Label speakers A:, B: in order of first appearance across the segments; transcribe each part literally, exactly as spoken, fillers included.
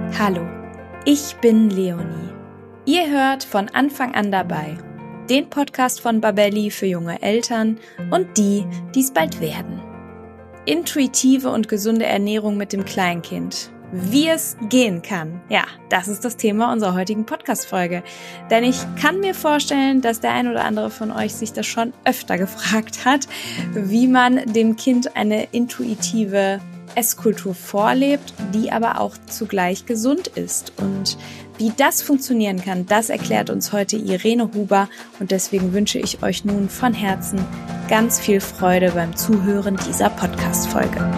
A: Hallo, ich bin Leonie. Ihr hört von Anfang an dabei, den Podcast von Babelli für junge Eltern und die, die es bald werden. Intuitive und gesunde Ernährung mit dem Kleinkind. Wie es gehen kann. Ja, das ist das Thema unserer heutigen Podcast-Folge. Denn ich kann mir vorstellen, dass der ein oder andere von euch sich das schon öfter gefragt hat, wie man dem Kind eine intuitive Esskultur vorlebt, die aber auch zugleich gesund ist. Und wie das funktionieren kann, das erklärt uns heute Irene Huber. Und deswegen wünsche ich euch nun von Herzen ganz viel Freude beim Zuhören dieser Podcast-Folge.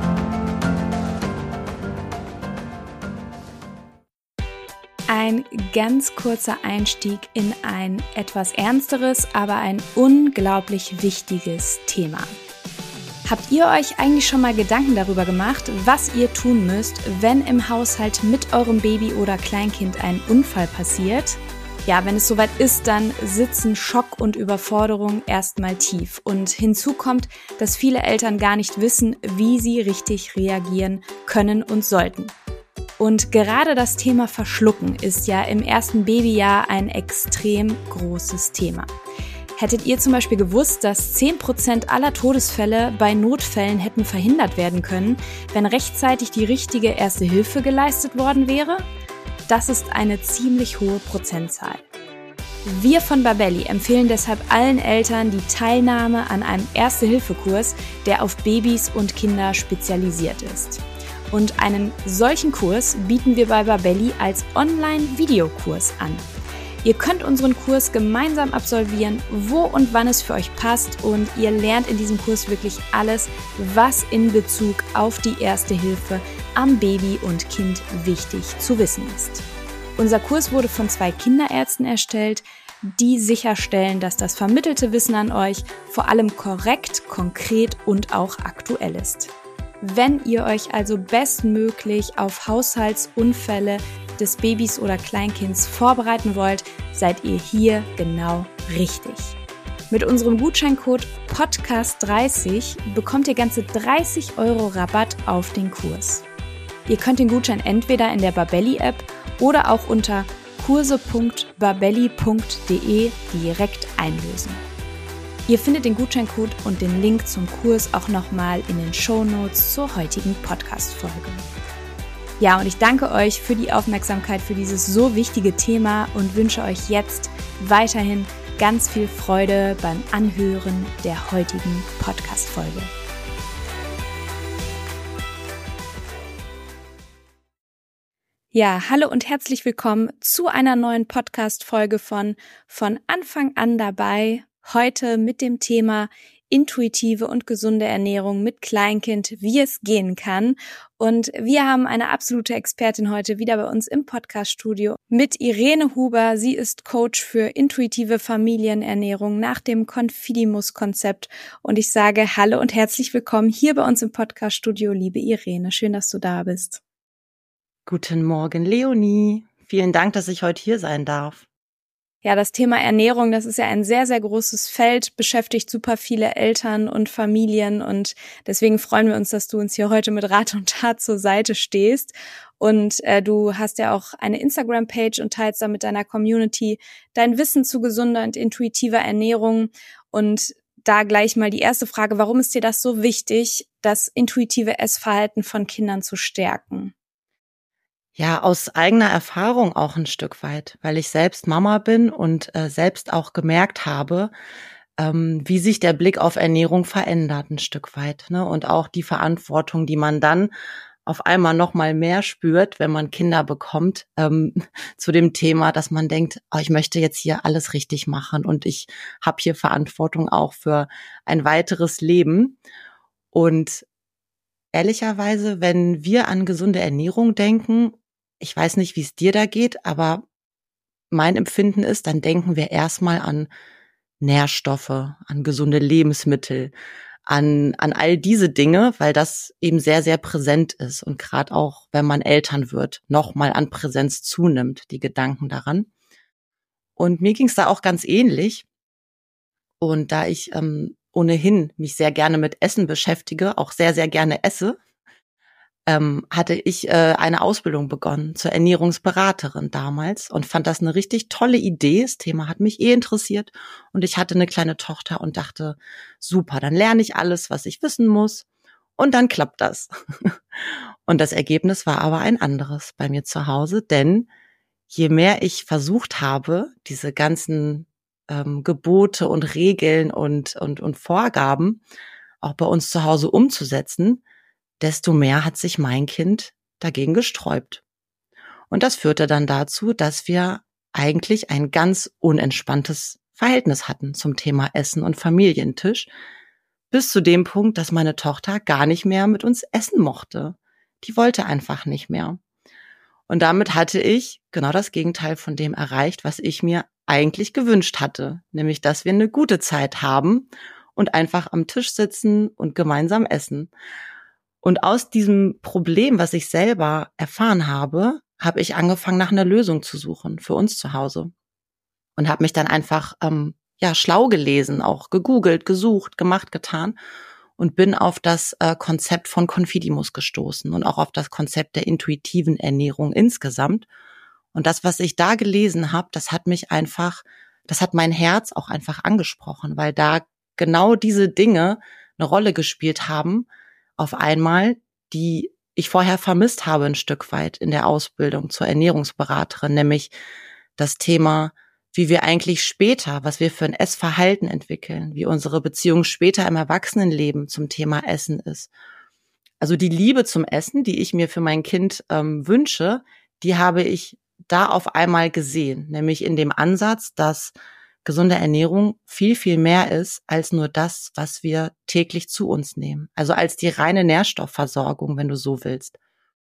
A: Ein ganz kurzer Einstieg in ein etwas ernsteres, aber ein unglaublich wichtiges Thema. Habt ihr euch eigentlich schon mal Gedanken darüber gemacht, was ihr tun müsst, wenn im Haushalt mit eurem Baby oder Kleinkind ein Unfall passiert? Ja, wenn es soweit ist, dann sitzen Schock und Überforderung erstmal tief. Und hinzu kommt, dass viele Eltern gar nicht wissen, wie sie richtig reagieren können und sollten. Und gerade das Thema Verschlucken ist ja im ersten Babyjahr ein extrem großes Thema. Hättet ihr zum Beispiel gewusst, dass zehn Prozent aller Todesfälle bei Notfällen hätten verhindert werden können, wenn rechtzeitig die richtige Erste Hilfe geleistet worden wäre? Das ist eine ziemlich hohe Prozentzahl. Wir von Babelli empfehlen deshalb allen Eltern die Teilnahme an einem Erste-Hilfe-Kurs, der auf Babys und Kinder spezialisiert ist. Und einen solchen Kurs bieten wir bei Babelli als Online-Videokurs an. Ihr könnt unseren Kurs gemeinsam absolvieren, wo und wann es für euch passt, und ihr lernt in diesem Kurs wirklich alles, was in Bezug auf die Erste Hilfe am Baby und Kind wichtig zu wissen ist. Unser Kurs wurde von zwei Kinderärzten erstellt, die sicherstellen, dass das vermittelte Wissen an euch vor allem korrekt, konkret und auch aktuell ist. Wenn ihr euch also bestmöglich auf Haushaltsunfälle des Babys oder Kleinkinds vorbereiten wollt, seid ihr hier genau richtig. Mit unserem Gutscheincode Podcast dreißig bekommt ihr ganze dreißig Euro Rabatt auf den Kurs. Ihr könnt den Gutschein entweder in der Babelli-App oder auch unter kurse punkt babelli punkt de direkt einlösen. Ihr findet den Gutscheincode und den Link zum Kurs auch nochmal in den Shownotes zur heutigen Podcast-Folge. Ja, und ich danke euch für die Aufmerksamkeit für dieses so wichtige Thema und wünsche euch jetzt weiterhin ganz viel Freude beim Anhören der heutigen Podcast-Folge. Ja, hallo und herzlich willkommen zu einer neuen Podcast-Folge von Von Anfang an dabei. Heute mit dem Thema intuitive und gesunde Ernährung mit Kleinkind, wie es gehen kann. Und wir haben eine absolute Expertin heute wieder bei uns im Podcast-Studio mit Irene Huber. Sie ist Coach für intuitive Familienernährung nach dem Confidimus-Konzept. Und ich sage hallo und herzlich willkommen hier bei uns im Podcast-Studio, liebe Irene. Schön, dass du da bist.
B: Guten Morgen, Leonie. Vielen Dank, dass ich heute hier sein darf.
A: Ja, das Thema Ernährung, das ist ja ein sehr, sehr großes Feld, beschäftigt super viele Eltern und Familien, und deswegen freuen wir uns, dass du uns hier heute mit Rat und Tat zur Seite stehst. Und äh, du hast ja auch eine Instagram-Page und teilst da mit deiner Community dein Wissen zu gesunder und intuitiver Ernährung. Und da gleich mal die erste Frage: Warum ist dir das so wichtig, das intuitive Essverhalten von Kindern zu stärken?
B: Ja, aus eigener Erfahrung auch ein Stück weit, weil ich selbst Mama bin und äh, selbst auch gemerkt habe, ähm, wie sich der Blick auf Ernährung verändert ein Stück weit, ne? Und auch die Verantwortung, die man dann auf einmal noch mal mehr spürt, wenn man Kinder bekommt, ähm, zu dem Thema, dass man denkt, oh, ich möchte jetzt hier alles richtig machen und ich habe hier Verantwortung auch für ein weiteres Leben. Und ehrlicherweise, wenn wir an gesunde Ernährung denken, ich weiß nicht, wie es dir da geht, aber mein Empfinden ist, dann denken wir erstmal an Nährstoffe, an gesunde Lebensmittel, an an all diese Dinge, weil das eben sehr, sehr präsent ist und gerade auch, wenn man Eltern wird, nochmal an Präsenz zunimmt, die Gedanken daran. Und mir ging es da auch ganz ähnlich. Und da ich ähm, ohnehin mich sehr gerne mit Essen beschäftige, auch sehr, sehr gerne esse, ähm, hatte ich äh, eine Ausbildung begonnen zur Ernährungsberaterin damals und fand das eine richtig tolle Idee. Das Thema hat mich eh interessiert und ich hatte eine kleine Tochter und dachte, super, dann lerne ich alles, was ich wissen muss und dann klappt das. Und das Ergebnis war aber ein anderes bei mir zu Hause, denn je mehr ich versucht habe, diese ganzen ähm, Gebote und Regeln und, und, und Vorgaben auch bei uns zu Hause umzusetzen, desto mehr hat sich mein Kind dagegen gesträubt. Und das führte dann dazu, dass wir eigentlich ein ganz unentspanntes Verhältnis hatten zum Thema Essen und Familientisch, bis zu dem Punkt, dass meine Tochter gar nicht mehr mit uns essen mochte. Die wollte einfach nicht mehr. Und damit hatte ich genau das Gegenteil von dem erreicht, was ich mir eigentlich gewünscht hatte, nämlich dass wir eine gute Zeit haben und einfach am Tisch sitzen und gemeinsam essen. Und aus diesem Problem, was ich selber erfahren habe, habe ich angefangen, nach einer Lösung zu suchen für uns zu Hause. Und habe mich dann einfach ähm, ja schlau gelesen, auch gegoogelt, gesucht, gemacht, getan und bin auf das äh, Konzept von Confidimus gestoßen und auch auf das Konzept der intuitiven Ernährung insgesamt. Und das, was ich da gelesen habe, das hat mich einfach, das hat mein Herz auch einfach angesprochen, weil da genau diese Dinge eine Rolle gespielt haben, auf einmal, die ich vorher vermisst habe ein Stück weit in der Ausbildung zur Ernährungsberaterin, nämlich das Thema, wie wir eigentlich später, was wir für ein Essverhalten entwickeln, wie unsere Beziehung später im Erwachsenenleben zum Thema Essen ist. Also die Liebe zum Essen, die ich mir für mein Kind ähm, wünsche, die habe ich da auf einmal gesehen, nämlich in dem Ansatz, dass gesunde Ernährung viel, viel mehr ist als nur das, was wir täglich zu uns nehmen. Also als die reine Nährstoffversorgung, wenn du so willst.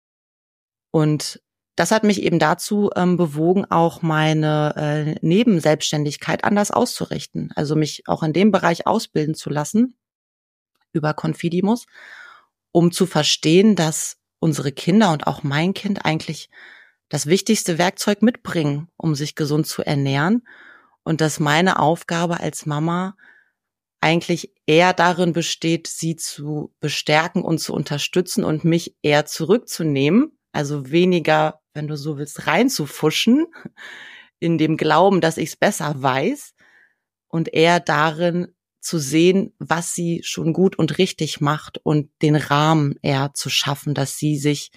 B: Und das hat mich eben dazu ähm, bewogen, auch meine äh, Nebenselbstständigkeit anders auszurichten. Also mich auch in dem Bereich ausbilden zu lassen über Confidimus, um zu verstehen, dass unsere Kinder und auch mein Kind eigentlich das wichtigste Werkzeug mitbringen, um sich gesund zu ernähren. Und dass meine Aufgabe als Mama eigentlich eher darin besteht, sie zu bestärken und zu unterstützen und mich eher zurückzunehmen. Also weniger, wenn du so willst, reinzufuschen, in dem Glauben, dass ich es besser weiß und eher darin zu sehen, was sie schon gut und richtig macht und den Rahmen eher zu schaffen, dass sie sich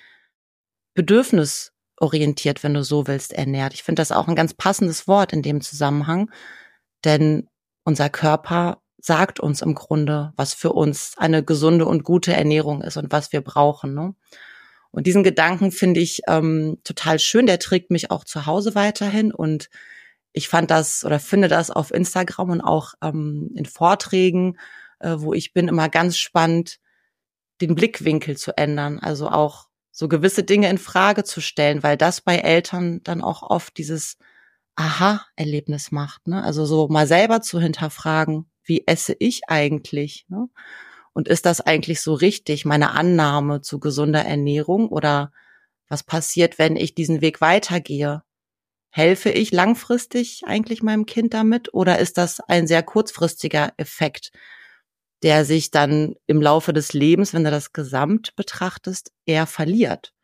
B: bedürfnisorientiert, wenn du so willst, ernährt. Ich finde das auch ein ganz passendes Wort in dem Zusammenhang, denn unser Körper sagt uns im Grunde, was für uns eine gesunde und gute Ernährung ist und was wir brauchen, ne? Und diesen Gedanken finde ich ähm, total schön. Der trägt mich auch zu Hause weiterhin. Und ich fand das oder finde das auf Instagram und auch ähm, in Vorträgen, äh, wo ich bin, immer ganz spannend, den Blickwinkel zu ändern. Also auch so gewisse Dinge in Frage zu stellen, weil das bei Eltern dann auch oft dieses Aha-Erlebnis macht, ne? Also so mal selber zu hinterfragen, wie esse ich eigentlich, ne? Und ist das eigentlich so richtig, meine Annahme zu gesunder Ernährung? Oder was passiert, wenn ich diesen Weg weitergehe? Helfe ich langfristig eigentlich meinem Kind damit? Oder ist das ein sehr kurzfristiger Effekt, der sich dann im Laufe des Lebens, wenn du das Gesamt betrachtest, eher verliert?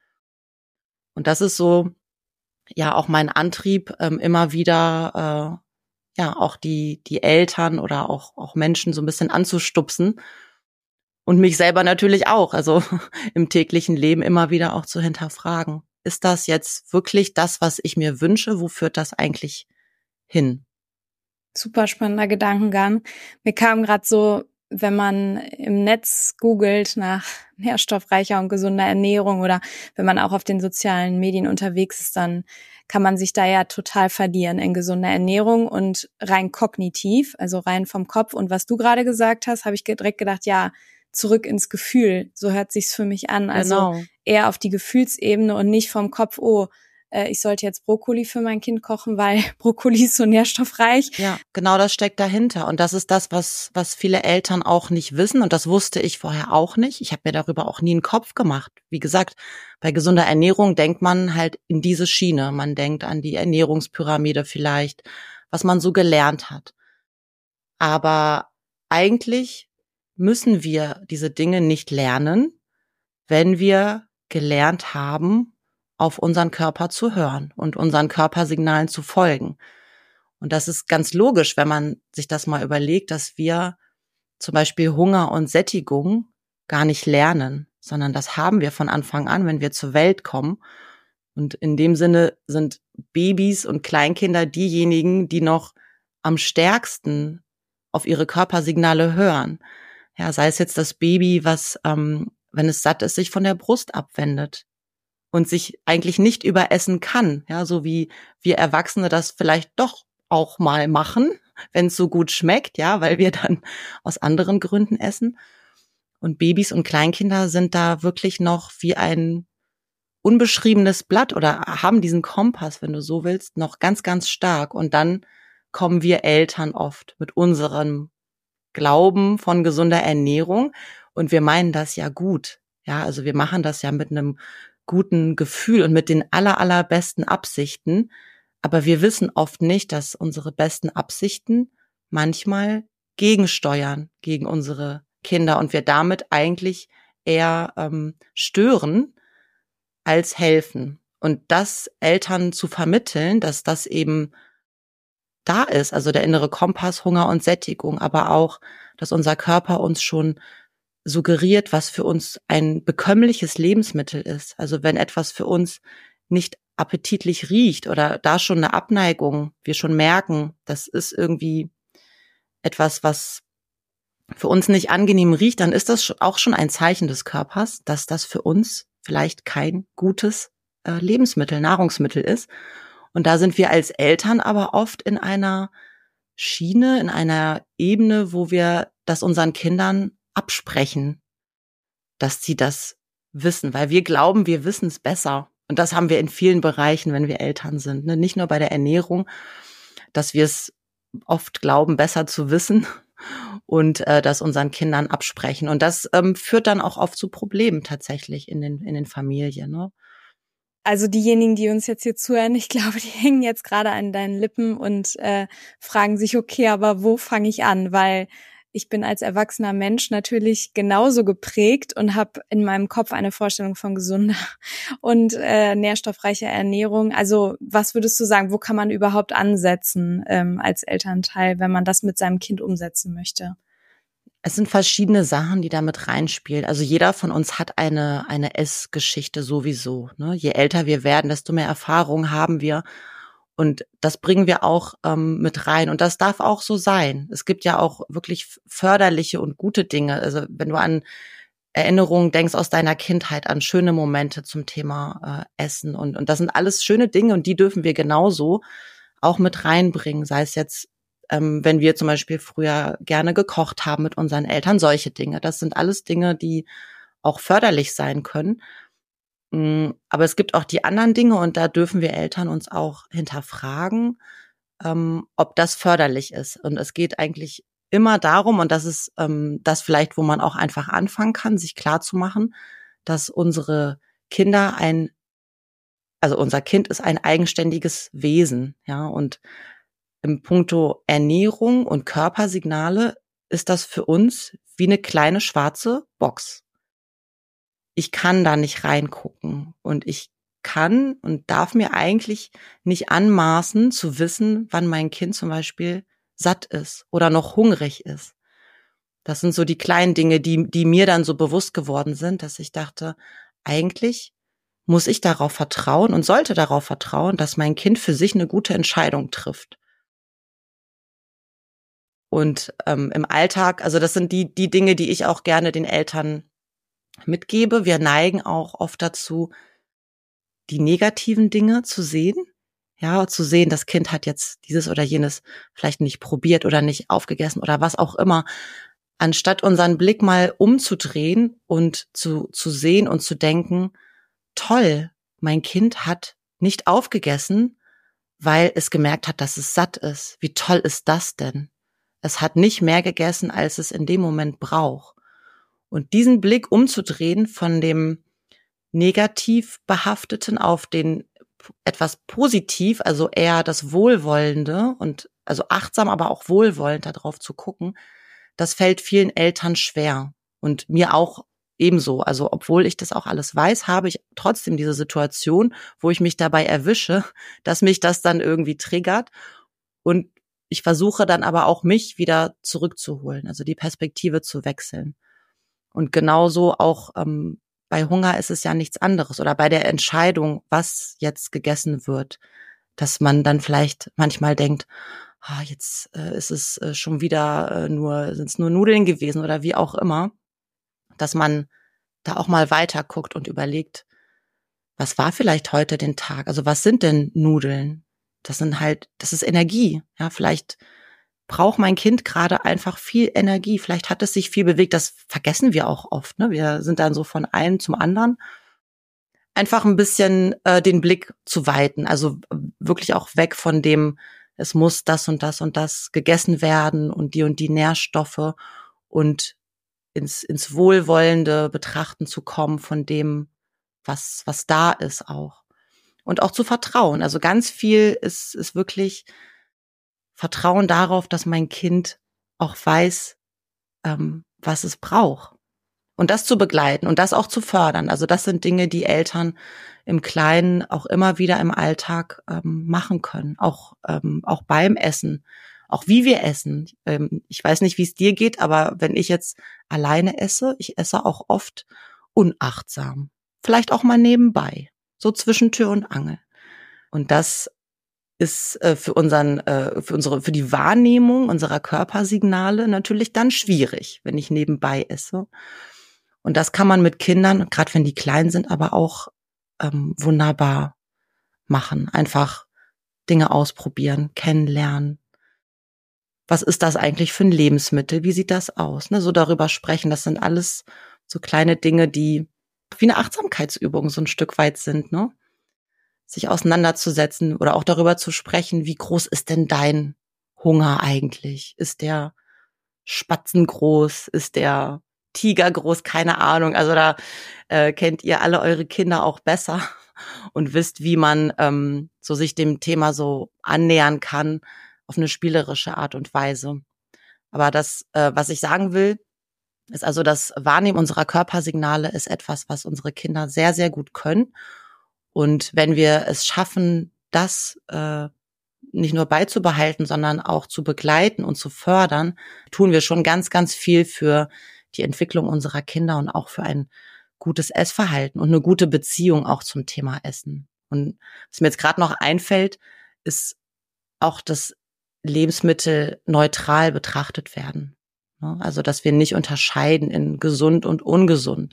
B: Und das ist so, ja, auch mein Antrieb, ähm, immer wieder, äh, ja, auch die, die Eltern oder auch, auch Menschen so ein bisschen anzustupsen. Und mich selber natürlich auch, also im täglichen Leben immer wieder auch zu hinterfragen. Ist das jetzt wirklich das, was ich mir wünsche? Wo führt das eigentlich hin?
A: Super spannender Gedankengang. Mir kam gerade so, wenn man im Netz googelt nach nährstoffreicher und gesunder Ernährung oder wenn man auch auf den sozialen Medien unterwegs ist, dann kann man sich da ja total verlieren in gesunder Ernährung und rein kognitiv, also rein vom Kopf. Und was du gerade gesagt hast, habe ich direkt gedacht, ja, zurück ins Gefühl. So hört sich's für mich an. Also
B: Genau.
A: Eher auf die Gefühlsebene und nicht vom Kopf, oh, äh, ich sollte jetzt Brokkoli für mein Kind kochen, weil Brokkoli ist so nährstoffreich.
B: Ja, genau das steckt dahinter. Und das ist das, was was viele Eltern auch nicht wissen. Und das wusste ich vorher auch nicht. Ich habe mir darüber auch nie einen Kopf gemacht. Wie gesagt, bei gesunder Ernährung denkt man halt in diese Schiene. Man denkt an die Ernährungspyramide vielleicht, was man so gelernt hat. Aber eigentlich müssen wir diese Dinge nicht lernen, wenn wir gelernt haben, auf unseren Körper zu hören und unseren Körpersignalen zu folgen. Und das ist ganz logisch, wenn man sich das mal überlegt, dass wir zum Beispiel Hunger und Sättigung gar nicht lernen, sondern das haben wir von Anfang an, wenn wir zur Welt kommen. Und in dem Sinne sind Babys und Kleinkinder diejenigen, die noch am stärksten auf ihre Körpersignale hören. Ja, sei es jetzt das Baby, was, ähm, wenn es satt ist, sich von der Brust abwendet und sich eigentlich nicht überessen kann. Ja, so wie wir Erwachsene das vielleicht doch auch mal machen, wenn es so gut schmeckt, ja, weil wir dann aus anderen Gründen essen. Und Babys und Kleinkinder sind da wirklich noch wie ein unbeschriebenes Blatt oder haben diesen Kompass, wenn du so willst, noch ganz, ganz stark. Und dann kommen wir Eltern oft mit unserem Glauben von gesunder Ernährung und wir meinen das ja gut. Ja, also wir machen das ja mit einem guten Gefühl und mit den aller, allerbesten Absichten. Aber wir wissen oft nicht, dass unsere besten Absichten manchmal gegensteuern gegen unsere Kinder und wir damit eigentlich eher ähm, stören als helfen. Und das Eltern zu vermitteln, dass das eben da ist, also der innere Kompass, Hunger und Sättigung, aber auch, dass unser Körper uns schon suggeriert, was für uns ein bekömmliches Lebensmittel ist. Also wenn etwas für uns nicht appetitlich riecht oder da schon eine Abneigung, wir schon merken, das ist irgendwie etwas, was für uns nicht angenehm riecht, dann ist das auch schon ein Zeichen des Körpers, dass das für uns vielleicht kein gutes äh, Lebensmittel, Nahrungsmittel ist. Und da sind wir als Eltern aber oft in einer Schiene, in einer Ebene, wo wir das unseren Kindern absprechen, dass sie das wissen, weil wir glauben, wir wissen es besser. Und das haben wir in vielen Bereichen, wenn wir Eltern sind. Ne? Nicht nur bei der Ernährung, dass wir es oft glauben, besser zu wissen und äh, das unseren Kindern absprechen. Und das ähm, führt dann auch oft zu Problemen tatsächlich in den in den Familien. Ne?
A: Also diejenigen, die uns jetzt hier zuhören, ich glaube, die hängen jetzt gerade an deinen Lippen und äh, fragen sich, okay, aber wo fange ich an? Weil ich bin als erwachsener Mensch natürlich genauso geprägt und habe in meinem Kopf eine Vorstellung von gesunder und äh, nährstoffreicher Ernährung. Also was würdest du sagen, wo kann man überhaupt ansetzen ähm, als Elternteil, wenn man das mit seinem Kind umsetzen möchte?
B: Es sind verschiedene Sachen, die da mit reinspielen. Also jeder von uns hat eine eine Essgeschichte sowieso. Ne? Je älter wir werden, desto mehr Erfahrung haben wir. Und das bringen wir auch ähm, mit rein. Und das darf auch so sein. Es gibt ja auch wirklich förderliche und gute Dinge. Also wenn du an Erinnerungen denkst aus deiner Kindheit, an schöne Momente zum Thema äh, Essen. Und, und das sind alles schöne Dinge und die dürfen wir genauso auch mit reinbringen. Sei es jetzt, ähm, wenn wir zum Beispiel früher gerne gekocht haben mit unseren Eltern, solche Dinge. Das sind alles Dinge, die auch förderlich sein können. Aber es gibt auch die anderen Dinge und da dürfen wir Eltern uns auch hinterfragen, ähm, ob das förderlich ist. Und es geht eigentlich immer darum, und das ist ähm, das vielleicht, wo man auch einfach anfangen kann, sich klarzumachen, dass unsere Kinder ein, also unser Kind ist ein eigenständiges Wesen, ja, und im Puncto Ernährung und Körpersignale ist das für uns wie eine kleine schwarze Box. Ich kann da nicht reingucken und ich kann und darf mir eigentlich nicht anmaßen zu wissen, wann mein Kind zum Beispiel satt ist oder noch hungrig ist. Das sind so die kleinen Dinge, die, die mir dann so bewusst geworden sind, dass ich dachte, eigentlich muss ich darauf vertrauen und sollte darauf vertrauen, dass mein Kind für sich eine gute Entscheidung trifft. Und ähm, im Alltag, also das sind die, die Dinge, die ich auch gerne den Eltern mitgebe. Wir neigen auch oft dazu, die negativen Dinge zu sehen. Ja, zu sehen, das Kind hat jetzt dieses oder jenes vielleicht nicht probiert oder nicht aufgegessen oder was auch immer. Anstatt unseren Blick mal umzudrehen und zu, zu sehen und zu denken, toll, mein Kind hat nicht aufgegessen, weil es gemerkt hat, dass es satt ist. Wie toll ist das denn? Es hat nicht mehr gegessen, als es in dem Moment braucht. Und diesen Blick umzudrehen von dem negativ behafteten auf den etwas positiv, also eher das Wohlwollende und also achtsam, aber auch wohlwollend darauf zu gucken, das fällt vielen Eltern schwer und mir auch ebenso. Also obwohl ich das auch alles weiß, habe ich trotzdem diese Situation, wo ich mich dabei erwische, dass mich das dann irgendwie triggert. Und ich versuche dann aber auch, mich wieder zurückzuholen, also die Perspektive zu wechseln. Und genauso auch ähm, bei Hunger ist es ja nichts anderes. Oder bei der Entscheidung, was jetzt gegessen wird, dass man dann vielleicht manchmal denkt, ah, jetzt äh, ist es äh, schon wieder äh, nur, sind es nur Nudeln gewesen oder wie auch immer, dass man da auch mal weiter guckt und überlegt, was war vielleicht heute den Tag? Also was sind denn Nudeln? Das sind halt, das ist Energie. Ja, vielleicht braucht mein Kind gerade einfach viel Energie. Vielleicht hat es sich viel bewegt. Das vergessen wir auch oft. Ne? Wir sind dann so von einem zum anderen. Einfach ein bisschen äh, den Blick zu weiten. Also wirklich auch weg von dem, es muss das und das und das gegessen werden und die und die Nährstoffe und ins, ins wohlwollende Betrachten zu kommen von dem, was, was da ist auch. Und auch zu vertrauen. Also ganz viel ist, ist wirklich Vertrauen darauf, dass mein Kind auch weiß, ähm, was es braucht. Und das zu begleiten und das auch zu fördern. Also das sind Dinge, die Eltern im Kleinen auch immer wieder im Alltag ähm, machen können. Auch, ähm, auch beim Essen. Auch wie wir essen. Ähm, ich weiß nicht, wie es dir geht, aber wenn ich jetzt alleine esse, ich esse auch oft unachtsam. Vielleicht auch mal nebenbei. So zwischen Tür und Angel. Und das ist äh, für unseren, äh, für unsere, für die Wahrnehmung unserer Körpersignale natürlich dann schwierig, wenn ich nebenbei esse. Und das kann man mit Kindern, gerade wenn die klein sind, aber auch ähm, wunderbar machen. Einfach Dinge ausprobieren, kennenlernen. Was ist das eigentlich für ein Lebensmittel? Wie sieht das aus? Ne, so darüber sprechen. Das sind alles so kleine Dinge, die wie eine Achtsamkeitsübung so ein Stück weit sind, ne? Sich auseinanderzusetzen oder auch darüber zu sprechen, wie groß ist denn dein Hunger eigentlich? Ist der spatzengroß? Ist der Tiger groß? Keine Ahnung. Also da äh, kennt ihr alle eure Kinder auch besser und wisst, wie man ähm, so sich dem Thema so annähern kann auf eine spielerische Art und Weise. Aber das, äh, was ich sagen will, ist also das Wahrnehmen unserer Körpersignale ist etwas, was unsere Kinder sehr, sehr gut können. Und wenn wir es schaffen, das äh, nicht nur beizubehalten, sondern auch zu begleiten und zu fördern, tun wir schon ganz, ganz viel für die Entwicklung unserer Kinder und auch für ein gutes Essverhalten und eine gute Beziehung auch zum Thema Essen. Und was mir jetzt gerade noch einfällt, ist auch, dass Lebensmittel neutral betrachtet werden. Also, dass wir nicht unterscheiden in gesund und ungesund.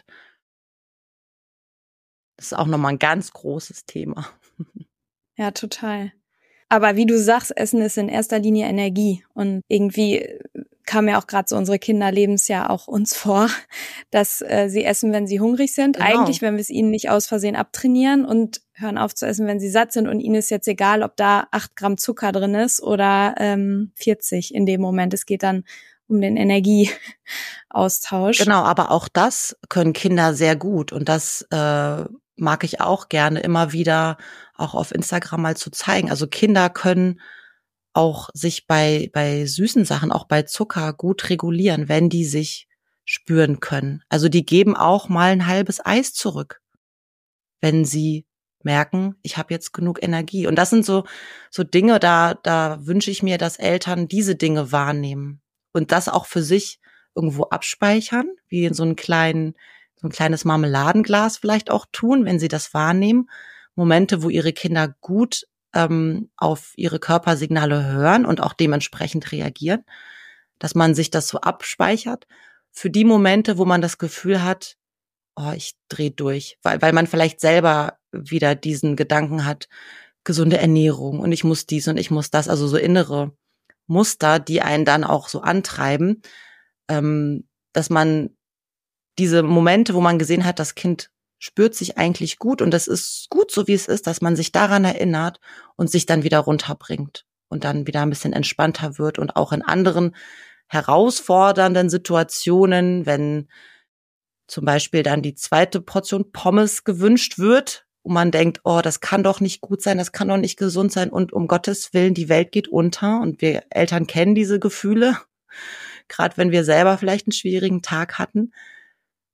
B: Das ist auch nochmal ein ganz großes Thema.
A: Ja, total. Aber wie du sagst, Essen ist in erster Linie Energie. Und irgendwie kam ja auch gerade so, unsere Kinder leben es ja auch uns vor, dass äh, sie essen, wenn sie hungrig sind. Genau. Eigentlich, wenn wir es ihnen nicht aus Versehen abtrainieren und hören auf zu essen, wenn sie satt sind. Und ihnen ist jetzt egal, ob da acht Gramm Zucker drin ist oder ähm, vierzig in dem Moment. Es geht dann um den Energieaustausch.
B: Genau, aber auch das können Kinder sehr gut. Und das äh, mag ich auch gerne immer wieder auch auf Instagram mal zu zeigen. Also Kinder können auch sich bei bei süßen Sachen, auch bei Zucker gut regulieren, wenn die sich spüren können. Also die geben auch mal ein halbes Eis zurück, wenn sie merken, ich habe jetzt genug Energie. Und das sind so so Dinge, da da wünsche ich mir, dass Eltern diese Dinge wahrnehmen und das auch für sich irgendwo abspeichern, wie in so einen kleinen so ein kleines Marmeladenglas vielleicht auch tun, wenn sie das wahrnehmen. Momente, wo ihre Kinder gut ähm, auf ihre Körpersignale hören und auch dementsprechend reagieren, dass man sich das so abspeichert für die Momente, wo man das Gefühl hat, oh, ich drehe durch, weil, weil man vielleicht selber wieder diesen Gedanken hat, gesunde Ernährung und ich muss dies und ich muss das, also so innere Muster, die einen dann auch so antreiben, ähm, dass man diese Momente, wo man gesehen hat, das Kind spürt sich eigentlich gut und das ist gut so, wie es ist, dass man sich daran erinnert und sich dann wieder runterbringt und dann wieder ein bisschen entspannter wird und auch in anderen herausfordernden Situationen, wenn zum Beispiel dann die zweite Portion Pommes gewünscht wird und man denkt, oh, das kann doch nicht gut sein, das kann doch nicht gesund sein und um Gottes Willen, die Welt geht unter und wir Eltern kennen diese Gefühle, gerade wenn wir selber vielleicht einen schwierigen Tag hatten,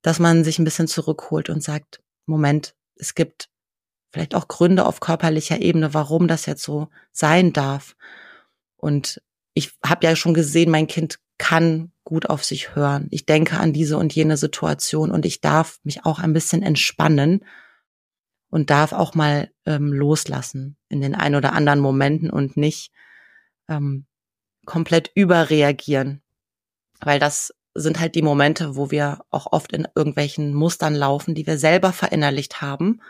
B: dass man sich ein bisschen zurückholt und sagt, Moment, es gibt vielleicht auch Gründe auf körperlicher Ebene, warum das jetzt so sein darf. Und ich habe ja schon gesehen, mein Kind kann gut auf sich hören. Ich denke an diese und jene Situation und ich darf mich auch ein bisschen entspannen und darf auch mal ähm, loslassen in den ein oder anderen Momenten und nicht ähm, komplett überreagieren. Weil das sind halt die Momente, wo wir auch oft in irgendwelchen Mustern laufen, die wir selber verinnerlicht haben.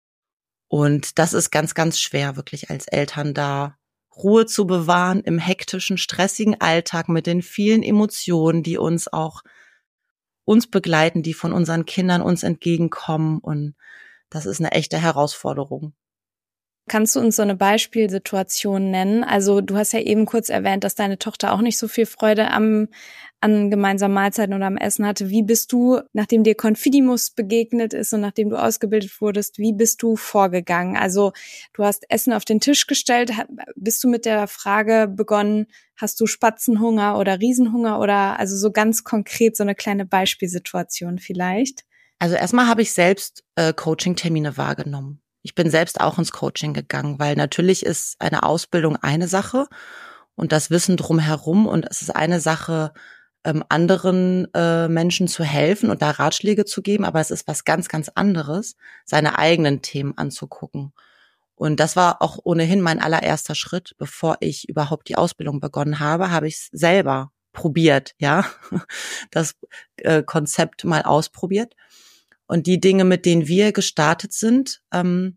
B: Und das ist ganz, ganz schwer, wirklich als Eltern da Ruhe zu bewahren im hektischen, stressigen Alltag mit den vielen Emotionen, die uns auch uns begleiten, die von unseren Kindern uns entgegenkommen. Und das ist eine echte Herausforderung.
A: Kannst du uns so eine Beispielsituation nennen? Also du hast ja eben kurz erwähnt, dass deine Tochter auch nicht so viel Freude am an gemeinsamen Mahlzeiten oder am Essen hatte. Wie bist du, nachdem dir Confidimus begegnet ist und nachdem du ausgebildet wurdest, wie bist du vorgegangen? Also du hast Essen auf den Tisch gestellt. Bist du mit der Frage begonnen, hast du Spatzenhunger oder Riesenhunger oder also so ganz konkret so eine kleine Beispielsituation vielleicht?
B: Also erstmal habe ich selbst äh, Coaching-Termine wahrgenommen. Ich bin selbst auch ins Coaching gegangen, weil natürlich ist eine Ausbildung eine Sache und das Wissen drumherum und es ist eine Sache, ähm, anderen äh, Menschen zu helfen und da Ratschläge zu geben, aber es ist was ganz, ganz anderes, seine eigenen Themen anzugucken. Und das war auch ohnehin mein allererster Schritt, bevor ich überhaupt die Ausbildung begonnen habe, habe ich es selber probiert, ja, das äh, Konzept mal ausprobiert. Und die Dinge, mit denen wir gestartet sind, ähm,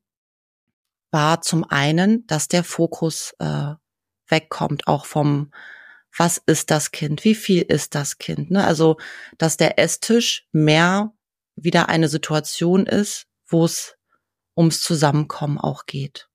B: war zum einen, dass der Fokus äh, wegkommt, auch vom, was ist das Kind, wie viel ist das Kind, ne? Also, dass der Esstisch mehr wieder eine Situation ist, wo es ums Zusammenkommen auch geht.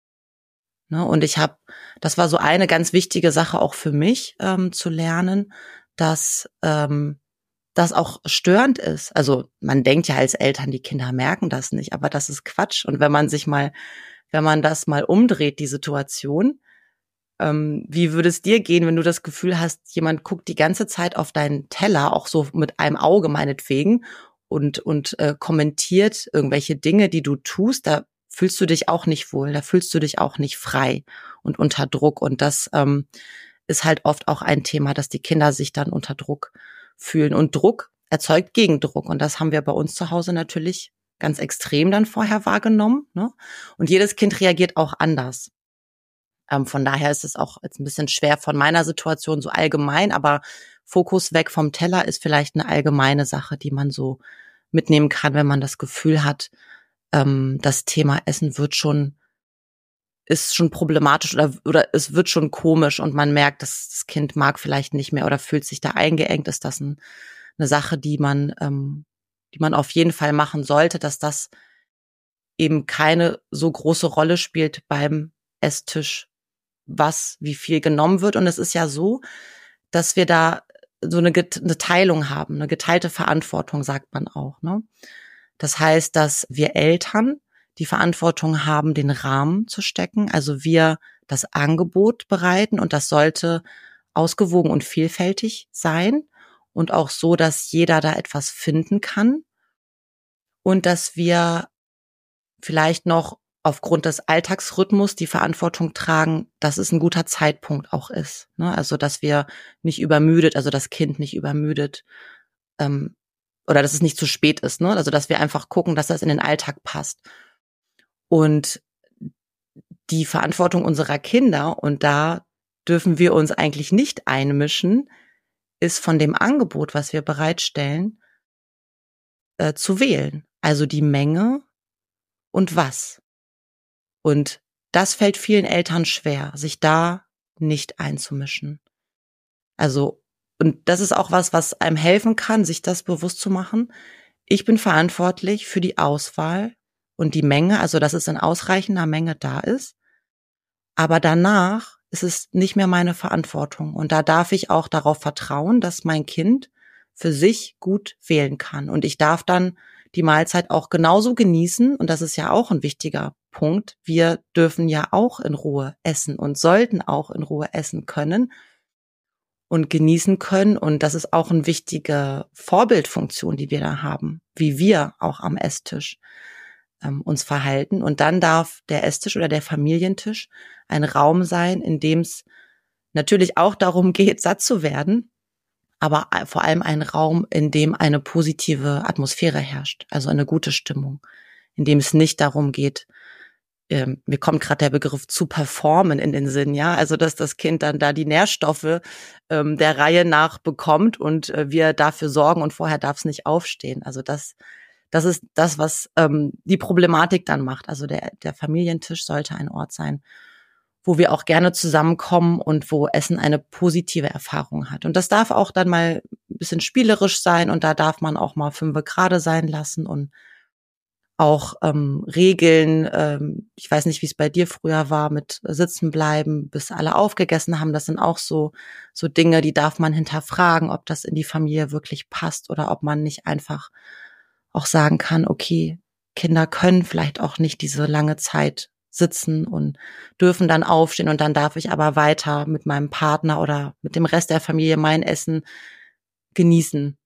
B: Ne? Und ich habe, das war so eine ganz wichtige Sache auch für mich, ähm, zu lernen, dass ähm, das auch störend ist. Also man denkt ja als Eltern, die Kinder merken das nicht, aber das ist Quatsch. Und wenn man sich mal, wenn man das mal umdreht, die Situation, ähm, wie würde es dir gehen, wenn du das Gefühl hast, jemand guckt die ganze Zeit auf deinen Teller, auch so mit einem Auge meinetwegen, und und äh, kommentiert irgendwelche Dinge, die du tust, da fühlst du dich auch nicht wohl, da fühlst du dich auch nicht frei und unter Druck. Und das ähm, ist halt oft auch ein Thema, dass die Kinder sich dann unter Druck fühlen. Und Druck erzeugt Gegendruck. Und das haben wir bei uns zu Hause natürlich ganz extrem dann vorher wahrgenommen, ne? Und jedes Kind reagiert auch anders. Ähm, von daher ist es auch jetzt ein bisschen schwer von meiner Situation so allgemein, aber Fokus weg vom Teller ist vielleicht eine allgemeine Sache, die man so mitnehmen kann, wenn man das Gefühl hat, ähm, das Thema Essen wird schon ist schon problematisch oder oder es wird schon komisch und man merkt, dass das Kind mag vielleicht nicht mehr oder fühlt sich da eingeengt. Ist das ein, eine Sache, die man ähm, die man auf jeden Fall machen sollte, dass das eben keine so große Rolle spielt beim Esstisch, was wie viel genommen wird. Und es ist ja so, dass wir da so eine, eine Teilung haben, eine geteilte Verantwortung, sagt man auch, ne? Das heißt, dass wir Eltern die Verantwortung haben, den Rahmen zu stecken. Also wir das Angebot bereiten und das sollte ausgewogen und vielfältig sein und auch so, dass jeder da etwas finden kann und dass wir vielleicht noch aufgrund des Alltagsrhythmus die Verantwortung tragen, dass es ein guter Zeitpunkt auch ist, ne? Also dass wir nicht übermüdet, also das Kind nicht übermüdet ähm, oder dass es nicht zu spät ist, ne? Also dass wir einfach gucken, dass das in den Alltag passt. Und die Verantwortung unserer Kinder, und da dürfen wir uns eigentlich nicht einmischen, ist von dem Angebot, was wir bereitstellen, äh, zu wählen. Also die Menge und was. Und das fällt vielen Eltern schwer, sich da nicht einzumischen. Also, und das ist auch was, was einem helfen kann, sich das bewusst zu machen. Ich bin verantwortlich für die Auswahl und die Menge, also dass es in ausreichender Menge da ist. Aber danach ist es nicht mehr meine Verantwortung. Und da darf ich auch darauf vertrauen, dass mein Kind für sich gut wählen kann. Und ich darf dann die Mahlzeit auch genauso genießen. Und das ist ja auch ein wichtiger Punkt. Wir dürfen ja auch in Ruhe essen und sollten auch in Ruhe essen können. und genießen können. Und das ist auch eine wichtige Vorbildfunktion, die wir da haben, wie wir auch am Esstisch ähm, uns verhalten. Und dann darf der Esstisch oder der Familientisch ein Raum sein, in dem es natürlich auch darum geht, satt zu werden, aber vor allem ein Raum, in dem eine positive Atmosphäre herrscht, also eine gute Stimmung, in dem es nicht darum geht, ähm, mir kommt gerade der Begriff zu performen in den Sinn, ja, also dass das Kind dann da die Nährstoffe ähm, der Reihe nach bekommt und äh, wir dafür sorgen und vorher darf es nicht aufstehen. Also das, das ist das, was ähm, die Problematik dann macht. Also der, der Familientisch sollte ein Ort sein, wo wir auch gerne zusammenkommen und wo Essen eine positive Erfahrung hat. Und das darf auch dann mal ein bisschen spielerisch sein und da darf man auch mal fünfe gerade sein lassen und auch ähm, Regeln, ähm, ich weiß nicht, wie es bei dir früher war, mit sitzen bleiben, bis alle aufgegessen haben. Das sind auch so so Dinge, die darf man hinterfragen, ob das in die Familie wirklich passt oder ob man nicht einfach auch sagen kann, okay, Kinder können vielleicht auch nicht diese lange Zeit sitzen und dürfen dann aufstehen und dann darf ich aber weiter mit meinem Partner oder mit dem Rest der Familie mein Essen genießen.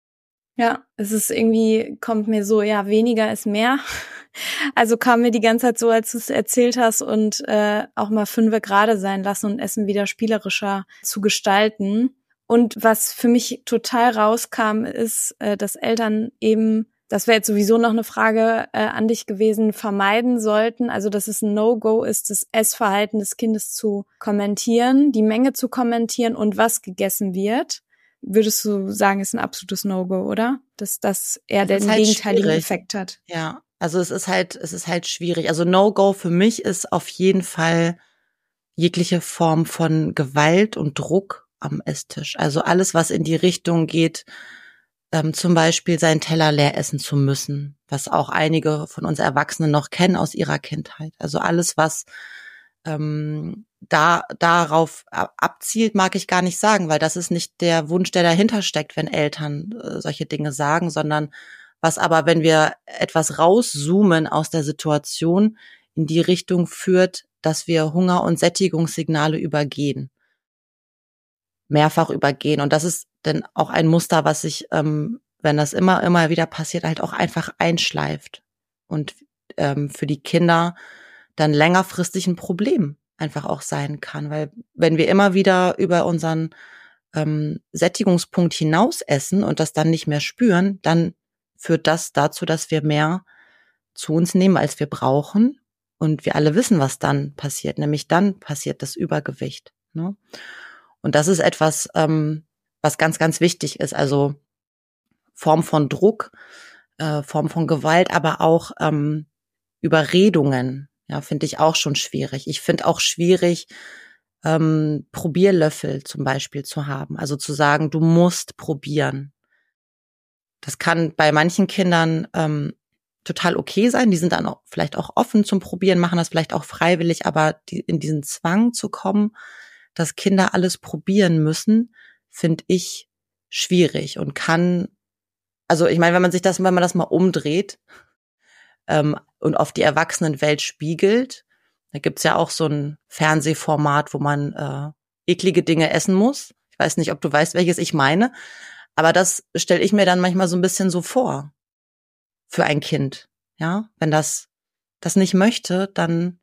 A: Ja, es ist irgendwie, kommt mir so, ja, weniger ist mehr. Also kam mir die ganze Zeit so, als du es erzählt hast und äh, auch mal fünfe gerade sein lassen und Essen wieder spielerischer zu gestalten. Und was für mich total rauskam, ist, äh, dass Eltern eben, das wäre jetzt sowieso noch eine Frage äh, an dich gewesen, vermeiden sollten, also dass es ein No-Go ist, das Essverhalten des Kindes zu kommentieren, die Menge zu kommentieren und was gegessen wird. Würdest du sagen, ist ein absolutes No-Go, oder? Dass das eher den
B: halt
A: gegenteiligen
B: schwierig.
A: Effekt hat.
B: Ja, also es ist halt, es ist halt schwierig. Also No-Go für mich ist auf jeden Fall jegliche Form von Gewalt und Druck am Esstisch. Also alles, was in die Richtung geht, ähm, zum Beispiel seinen Teller leer essen zu müssen, was auch einige von uns Erwachsenen noch kennen aus ihrer Kindheit. Also alles, was ähm, da darauf abzielt, mag ich gar nicht sagen, weil das ist nicht der Wunsch, der dahinter steckt, wenn Eltern äh, solche Dinge sagen, sondern was aber, wenn wir etwas rauszoomen aus der Situation, in die Richtung führt, dass wir Hunger- und Sättigungssignale übergehen, mehrfach übergehen. Und das ist dann auch ein Muster, was sich, ähm, wenn das immer, immer wieder passiert, halt auch einfach einschleift und ähm, für die Kinder dann längerfristig ein Problem einfach auch sein kann. Weil wenn wir immer wieder über unseren ähm, Sättigungspunkt hinaus essen und das dann nicht mehr spüren, dann führt das dazu, dass wir mehr zu uns nehmen, als wir brauchen. Und wir alle wissen, was dann passiert. Nämlich dann passiert das Übergewicht. Ne? Und das ist etwas, ähm, was ganz, ganz wichtig ist. Also Form von Druck, äh, Form von Gewalt, aber auch ähm, Überredungen. Ja, finde ich auch schon schwierig. Ich finde auch schwierig, ähm, Probierlöffel zum Beispiel zu haben. Also zu sagen, du musst probieren. Das kann bei manchen Kindern ähm, total okay sein. Die sind dann auch vielleicht auch offen zum Probieren, machen das vielleicht auch freiwillig, aber die, in diesen Zwang zu kommen, dass Kinder alles probieren müssen, finde ich schwierig und kann, also ich meine, wenn man sich das, wenn man das mal umdreht ähm, und auf die Erwachsenenwelt spiegelt, da gibt's ja auch so ein Fernsehformat, wo man äh, eklige Dinge essen muss. Ich weiß nicht, ob du weißt, welches ich meine, aber das stelle ich mir dann manchmal so ein bisschen so vor für ein Kind. Ja, wenn das das nicht möchte, dann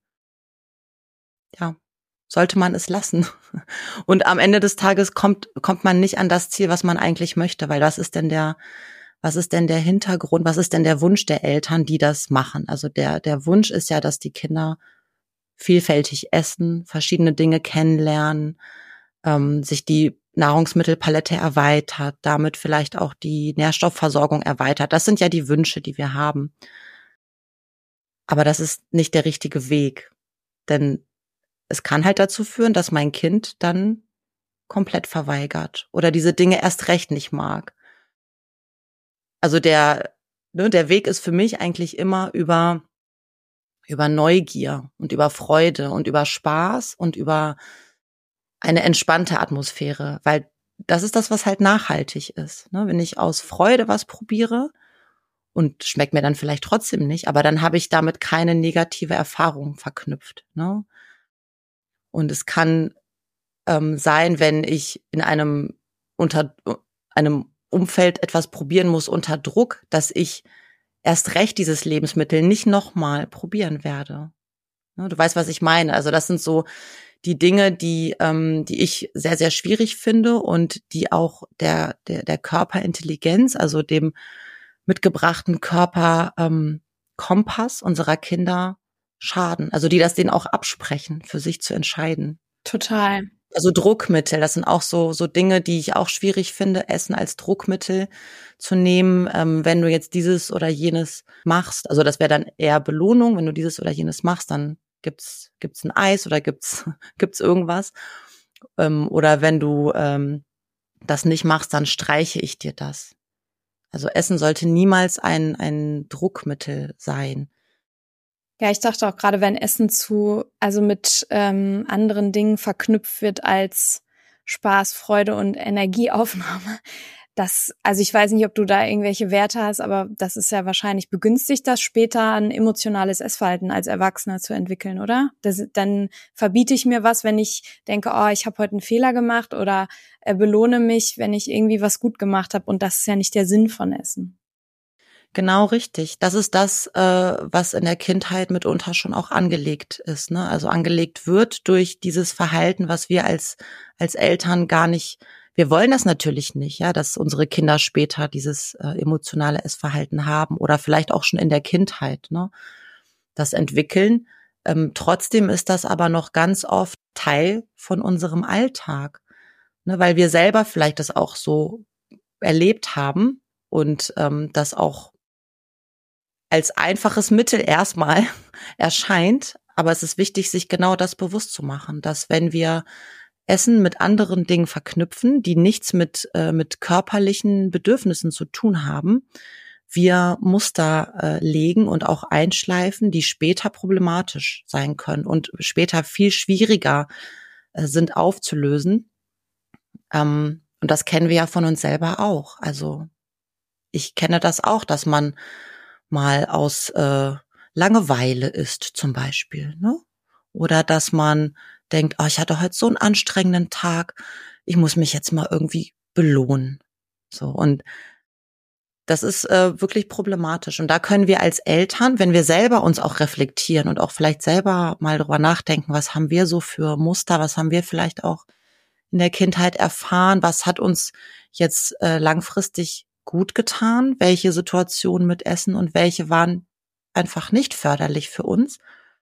B: ja, sollte man es lassen. Und am Ende des Tages kommt kommt man nicht an das Ziel, was man eigentlich möchte, weil was ist denn der was ist denn der Hintergrund, was ist denn der Wunsch der Eltern, die das machen? Also der der Wunsch ist ja, dass die Kinder vielfältig essen, verschiedene Dinge kennenlernen, ähm, sich die Nahrungsmittelpalette erweitert, damit vielleicht auch die Nährstoffversorgung erweitert. Das sind ja die Wünsche, die wir haben. Aber das ist nicht der richtige Weg, denn es kann halt dazu führen, dass mein Kind dann komplett verweigert oder diese Dinge erst recht nicht mag. Also der, ne, der Weg ist für mich eigentlich immer über, über Neugier und über Freude und über Spaß und über eine entspannte Atmosphäre, weil das ist das, was halt nachhaltig ist. Ne? Wenn ich aus Freude was probiere und schmeckt mir dann vielleicht trotzdem nicht, aber dann habe ich damit keine negative Erfahrung verknüpft. Ne? Und es kann ähm, sein, wenn ich in einem unter einem Umfeld etwas probieren muss unter Druck, dass ich erst recht dieses Lebensmittel nicht nochmal probieren werde. Ne, du weißt, was ich meine. Also das sind so die Dinge, die ähm, die ich sehr, sehr schwierig finde und die auch der der der Körperintelligenz, also dem mitgebrachten Körper ähm, Kompass unserer Kinder schaden. Also die das denen auch absprechen, für sich zu entscheiden.
A: Total.
B: Also Druckmittel, das sind auch so so Dinge, die ich auch schwierig finde, Essen als Druckmittel zu nehmen, ähm, wenn du jetzt dieses oder jenes machst. Also das wäre dann eher Belohnung, wenn du dieses oder jenes machst, dann gibt's gibt's ein Eis oder gibt's gibt's irgendwas. Ähm, oder wenn du ähm, das nicht machst, dann streiche ich dir das. Also Essen sollte niemals ein ein Druckmittel sein.
A: Ja, ich dachte auch gerade, wenn Essen zu, also mit ähm, anderen Dingen verknüpft wird als Spaß, Freude und Energieaufnahme, das, also ich weiß nicht, ob du da irgendwelche Werte hast, aber das ist ja wahrscheinlich begünstigt, das später ein emotionales Essverhalten als Erwachsener zu entwickeln, oder? Das, dann verbiete ich mir was, wenn ich denke, oh, ich habe heute einen Fehler gemacht, oder äh, belohne mich, wenn ich irgendwie was gut gemacht habe, und das ist ja nicht der Sinn von Essen.
B: Genau richtig. Das ist das, äh, was in der Kindheit mitunter schon auch angelegt ist, ne? Also angelegt wird durch dieses Verhalten, was wir als als Eltern gar nicht. Wir wollen das natürlich nicht, ja, dass unsere Kinder später dieses äh, emotionale Essverhalten haben oder vielleicht auch schon in der Kindheit, ne, das entwickeln. Ähm, trotzdem ist das aber noch ganz oft Teil von unserem Alltag, ne, weil wir selber vielleicht das auch so erlebt haben und ähm, das auch als einfaches Mittel erstmal erscheint. Aber es ist wichtig, sich genau das bewusst zu machen, dass wenn wir Essen mit anderen Dingen verknüpfen, die nichts mit, äh, mit körperlichen Bedürfnissen zu tun haben, wir Muster äh, legen und auch einschleifen, die später problematisch sein können und später viel schwieriger äh, sind aufzulösen. Ähm, und das kennen wir ja von uns selber auch. Also ich kenne das auch, dass man mal aus äh, Langeweile isst zum Beispiel, ne? Oder dass man denkt, oh, ich hatte heute so einen anstrengenden Tag, ich muss mich jetzt mal irgendwie belohnen. So, und das ist äh, wirklich problematisch. Und da können wir als Eltern, wenn wir selber uns auch reflektieren und auch vielleicht selber mal drüber nachdenken, was haben wir so für Muster, was haben wir vielleicht auch in der Kindheit erfahren, was hat uns jetzt äh, langfristig gut getan, welche Situationen mit Essen und welche waren einfach nicht förderlich für uns.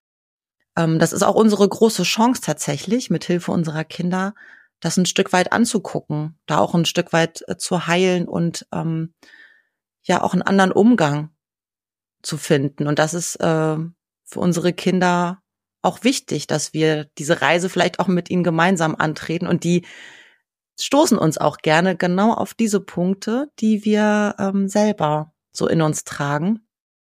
B: Ähm, das ist auch unsere große Chance tatsächlich, mit Hilfe unserer Kinder das ein Stück weit anzugucken, da auch ein Stück weit äh, zu heilen und ähm, ja auch einen anderen Umgang zu finden. Und das ist äh, für unsere Kinder auch wichtig, dass wir diese Reise vielleicht auch mit ihnen gemeinsam antreten, und die stoßen uns auch gerne genau auf diese Punkte, die wir ähm, selber so in uns tragen.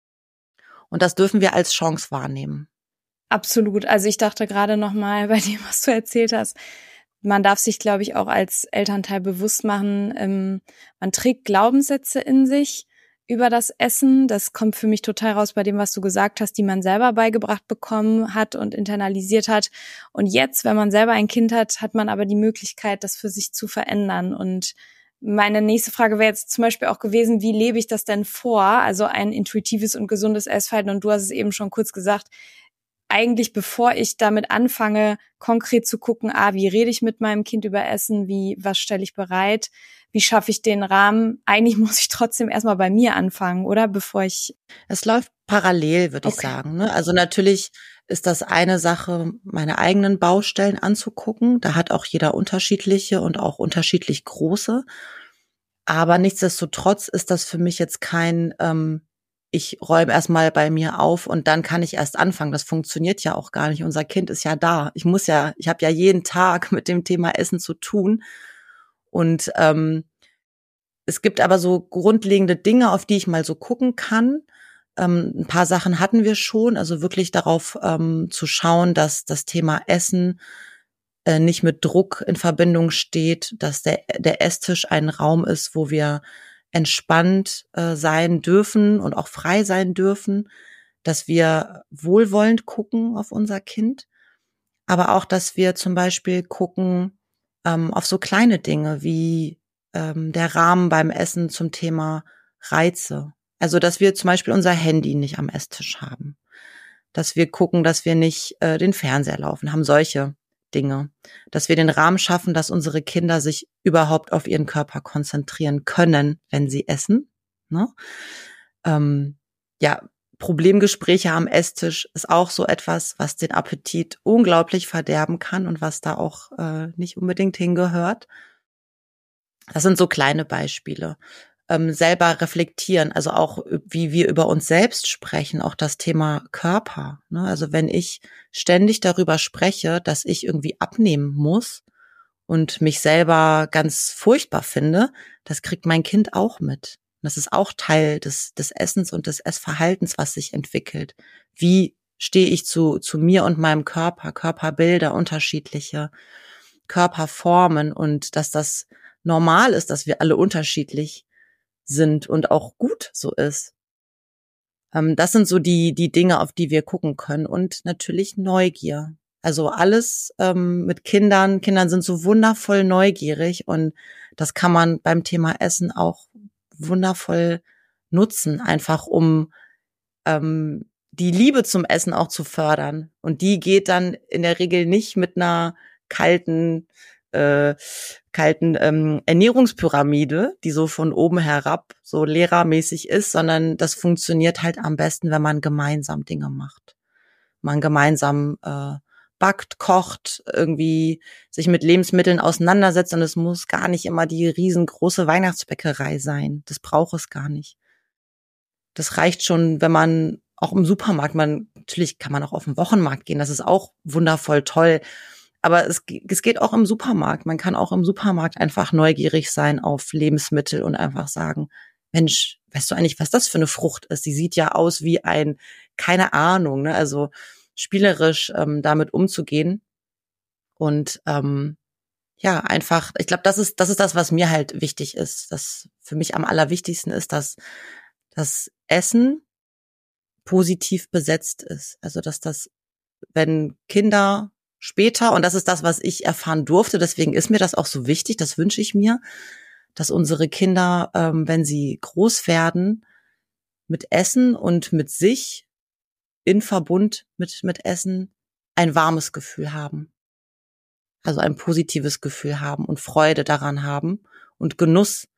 B: Und das dürfen wir als Chance wahrnehmen.
A: Absolut. Also ich dachte gerade noch mal bei dem, was du erzählt hast, man darf sich, glaube ich, auch als Elternteil bewusst machen, ähm, man trägt Glaubenssätze in sich über das Essen. Das kommt für mich total raus bei dem, was du gesagt hast, die man selber beigebracht bekommen hat und internalisiert hat. Und jetzt, wenn man selber ein Kind hat, hat man aber die Möglichkeit, das für sich zu verändern. Und meine nächste Frage wäre jetzt zum Beispiel auch gewesen, wie lebe ich das denn vor? Also ein intuitives und gesundes Essverhalten. Und du hast es eben schon kurz gesagt, eigentlich bevor ich damit anfange, konkret zu gucken, ah, wie rede ich mit meinem Kind über Essen, wie, was stelle ich bereit, wie schaffe ich den Rahmen, eigentlich muss ich trotzdem erstmal bei mir anfangen, oder? Bevor ich...
B: Es läuft parallel, würde ich
A: Okay.
B: sagen, ne? Also natürlich ist das eine Sache, meine eigenen Baustellen anzugucken. Da hat auch jeder unterschiedliche und auch unterschiedlich große. Aber nichtsdestotrotz ist das für mich jetzt kein, ähm, ich räume erstmal bei mir auf und dann kann ich erst anfangen. Das funktioniert ja auch gar nicht. Unser Kind ist ja da. Ich muss ja, ich habe ja jeden Tag mit dem Thema Essen zu tun. Und ähm, es gibt aber so grundlegende Dinge, auf die ich mal so gucken kann. Ähm, ein paar Sachen hatten wir schon, also wirklich darauf ähm, zu schauen, dass das Thema Essen äh, nicht mit Druck in Verbindung steht, dass der, der Esstisch ein Raum ist, wo wir entspannt äh, sein dürfen und auch frei sein dürfen, dass wir wohlwollend gucken auf unser Kind, aber auch, dass wir zum Beispiel gucken, ähm, auf so kleine Dinge wie ähm, der Rahmen beim Essen zum Thema Reize. Also, dass wir zum Beispiel unser Handy nicht am Esstisch haben. Dass wir gucken, dass wir nicht äh, den Fernseher laufen haben, solche Dinge. Dass wir den Rahmen schaffen, dass unsere Kinder sich überhaupt auf ihren Körper konzentrieren können, wenn sie essen. Ne? Ähm, ja, Problemgespräche am Esstisch ist auch so etwas, was den Appetit unglaublich verderben kann und was da auch äh, nicht unbedingt hingehört. Das sind so kleine Beispiele. Ähm, selber reflektieren, also auch wie wir über uns selbst sprechen, auch das Thema Körper. Ne? Also wenn ich ständig darüber spreche, dass ich irgendwie abnehmen muss und mich selber ganz furchtbar finde, das kriegt mein Kind auch mit. Das ist auch Teil des, des Essens und des Essverhaltens, was sich entwickelt. Wie stehe ich zu, zu mir und meinem Körper, Körperbilder, unterschiedliche Körperformen und dass das normal ist, dass wir alle unterschiedlich sind und auch gut so ist. Ähm, das sind so die, die Dinge, auf die wir gucken können und natürlich Neugier. Also alles ähm, mit Kindern. Kindern sind so wundervoll neugierig und das kann man beim Thema Essen auch wundervoll nutzen, einfach um ähm, die Liebe zum Essen auch zu fördern. Und die geht dann in der Regel nicht mit einer kalten, äh, kalten ähm, Ernährungspyramide, die so von oben herab so lehrermäßig ist, sondern das funktioniert halt am besten, wenn man gemeinsam Dinge macht. Man gemeinsam äh, backt, kocht, irgendwie sich mit Lebensmitteln auseinandersetzt und es muss gar nicht immer die riesengroße Weihnachtsbäckerei sein. Das braucht es gar nicht. Das reicht schon, wenn man auch im Supermarkt, man, natürlich kann man auch auf den Wochenmarkt gehen, das ist auch wundervoll toll. Aber es, es geht auch im Supermarkt. Man kann auch im Supermarkt einfach neugierig sein auf Lebensmittel und einfach sagen, Mensch, weißt du eigentlich, was das für eine Frucht ist? Die sieht ja aus wie ein, keine Ahnung, ne? Also spielerisch ähm, damit umzugehen. Und ähm, ja, einfach, ich glaube, das ist, das ist das, was mir halt wichtig ist. Das für mich am allerwichtigsten ist, dass das Essen positiv besetzt ist. Also dass das, wenn Kinder später, und das ist das, was ich erfahren durfte, deswegen ist mir das auch so wichtig, das wünsche ich mir, dass unsere Kinder, ähm, wenn sie groß werden, mit Essen und mit sich in Verbund mit, mit Essen ein warmes Gefühl haben. Also ein positives Gefühl haben und Freude daran haben und Genuss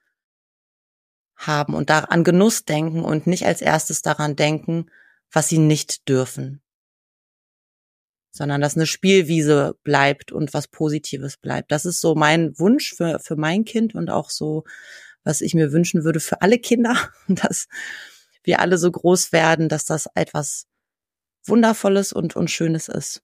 B: haben und da an Genuss denken und nicht als erstes daran denken, was sie nicht dürfen. Sondern dass eine Spielwiese bleibt und was Positives bleibt. Das ist so mein Wunsch für für mein Kind und auch so, was ich mir wünschen würde für alle Kinder, dass wir alle so groß werden, dass das etwas Wundervolles und und Schönes ist.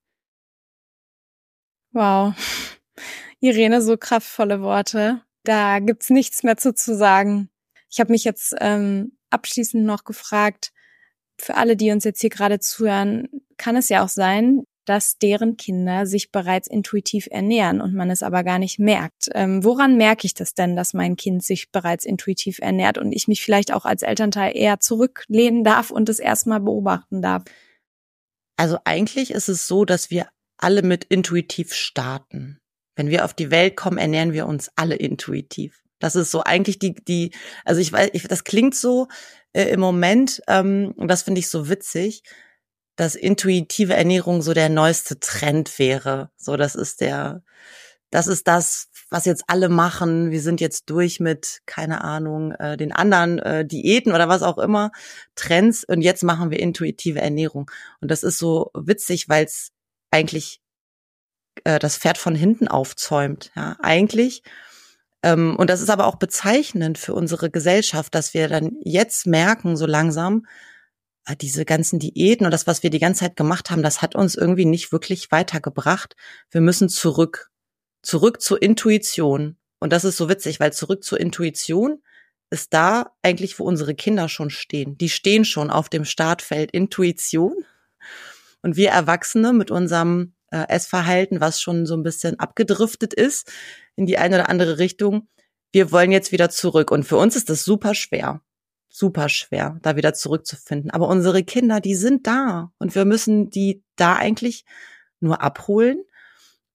A: Wow, Irene, so kraftvolle Worte. Da gibt's nichts mehr zu, zu sagen. Ich habe mich jetzt ähm, abschließend noch gefragt, für alle, die uns jetzt hier gerade zuhören, kann es ja auch sein, dass deren Kinder sich bereits intuitiv ernähren und man es aber gar nicht merkt. Ähm, woran merke ich das denn, dass mein Kind sich bereits intuitiv ernährt und ich mich vielleicht auch als Elternteil eher zurücklehnen darf und es erstmal beobachten darf?
B: Also eigentlich ist es so, dass wir alle mit intuitiv starten. Wenn wir auf die Welt kommen, ernähren wir uns alle intuitiv. Das ist so eigentlich die, die, also ich weiß, ich, das klingt so äh, im Moment, ähm, und das finde ich so witzig, dass intuitive Ernährung so der neueste Trend wäre. So, das ist der, das ist das, was jetzt alle machen. Wir sind jetzt durch mit, keine Ahnung, äh, den anderen äh, Diäten oder was auch immer, Trends und jetzt machen wir intuitive Ernährung. Und das ist so witzig, weil es eigentlich äh, das Pferd von hinten aufzäumt. Ja, eigentlich. Ähm, und das ist aber auch bezeichnend für unsere Gesellschaft, dass wir dann jetzt merken, so langsam, diese ganzen Diäten und das, was wir die ganze Zeit gemacht haben, das hat uns irgendwie nicht wirklich weitergebracht. Wir müssen zurück, zurück zur Intuition. Und das ist so witzig, weil zurück zur Intuition ist da eigentlich, wo unsere Kinder schon stehen. Die stehen schon auf dem Startfeld Intuition. Und wir Erwachsene mit unserem äh, Essverhalten, was schon so ein bisschen abgedriftet ist in die eine oder andere Richtung, wir wollen jetzt wieder zurück. Und für uns ist das super schwer. Super schwer, da wieder zurückzufinden. Aber unsere Kinder, die sind da und wir müssen die da eigentlich nur abholen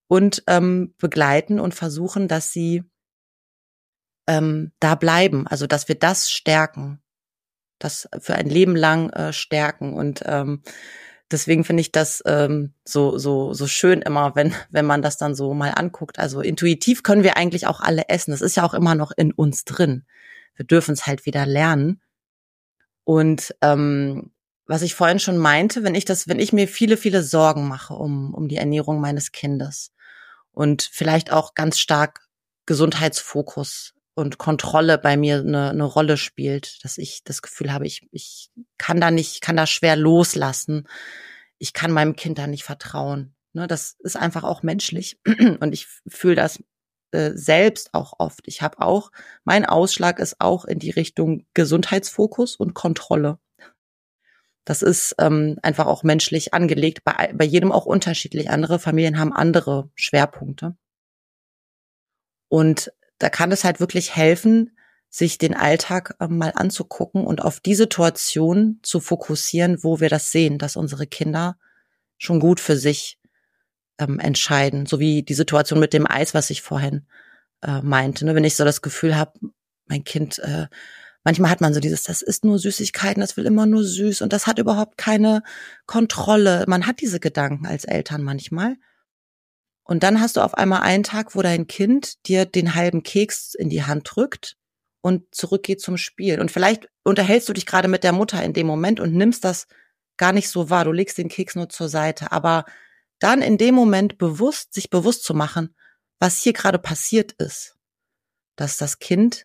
B: und ähm, begleiten und versuchen, dass sie ähm, da bleiben, also dass wir das stärken, das für ein Leben lang äh, stärken. Und ähm, deswegen finde ich das ähm, so so so schön immer, wenn wenn man das dann so mal anguckt. Also intuitiv können wir eigentlich auch alle essen. Das ist ja auch immer noch in uns drin. Wir dürfen es halt wieder lernen. Und ähm, was ich vorhin schon meinte, wenn ich das, wenn ich mir viele, viele Sorgen mache um um die Ernährung meines Kindes und vielleicht auch ganz stark Gesundheitsfokus und Kontrolle bei mir eine, eine Rolle spielt, dass ich das Gefühl habe, ich ich kann da nicht, kann da schwer loslassen. Ich kann meinem Kind da nicht vertrauen. Ne, das ist einfach auch menschlich und ich fühle das äh, selbst auch oft. Ich habe auch, mein Ausschlag ist auch in die Richtung Gesundheitsfokus und Kontrolle. Das ist ähm, einfach auch menschlich angelegt, bei, bei jedem auch unterschiedlich. Andere Familien haben andere Schwerpunkte. Und da kann es halt wirklich helfen, sich den Alltag äh, mal anzugucken und auf die Situation zu fokussieren, wo wir das sehen, dass unsere Kinder schon gut für sich ähm, entscheiden. So wie die Situation mit dem Eis, was ich vorhin äh, meinte. Ne? Wenn ich so das Gefühl habe, mein Kind, äh, manchmal hat man so dieses, das ist nur Süßigkeiten, das will immer nur süß und das hat überhaupt keine Kontrolle. Man hat diese Gedanken als Eltern manchmal. Und dann hast du auf einmal einen Tag, wo dein Kind dir den halben Keks in die Hand drückt und zurückgeht zum Spiel. Und vielleicht unterhältst du dich gerade mit der Mutter in dem Moment und nimmst das gar nicht so wahr. Du legst den Keks nur zur Seite. Aber dann in dem Moment bewusst, sich bewusst zu machen, was hier gerade passiert ist, dass das Kind